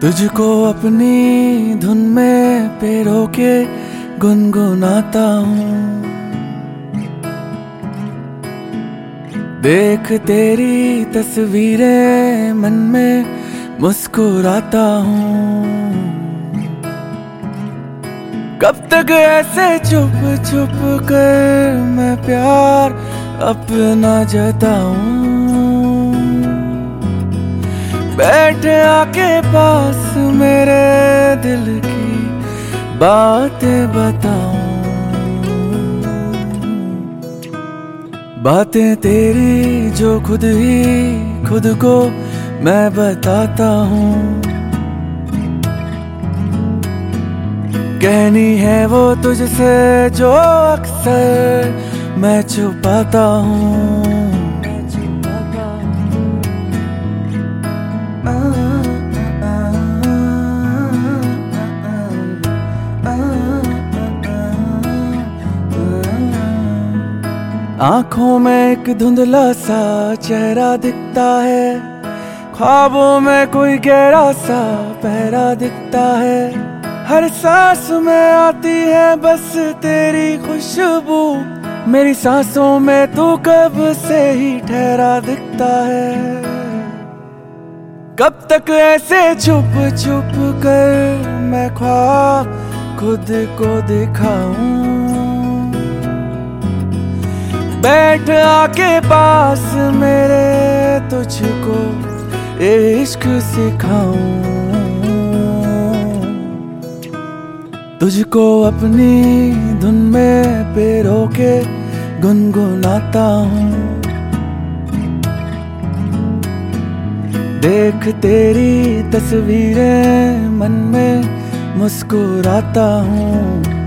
तुझको अपनी धुन में पिरो के गुनगुनाता हूँ। देख तेरी तस्वीरें मन में मुस्कुराता हूँ। कब तक ऐसे चुप चुप कर मैं प्यार अपना जताऊं। बैठ आके पास मेरे दिल की बातें बताऊं। बातें तेरी जो खुद ही खुद को मैं बताता हूँ। कहनी है वो तुझसे जो अक्सर मैं छुपाता हूँ। आंखों में एक धुंधला सा चेहरा दिखता है। ख्वाबों में कोई गहरा सा पहरा दिखता है। हर सांस में आती है बस तेरी खुशबू। मेरी सांसों में तू कब से ही ठहरा दिखता है। कब तक ऐसे छुप छुप कर मैं ख्वाब खुद को दिखाऊं। बैठ आके पास मेरे तुझको इश्क सिखाऊं। तुझको अपनी धुन में पिरो के गुनगुनाता हूँ। देख तेरी तस्वीरें मन में मुस्कुराता हूँ।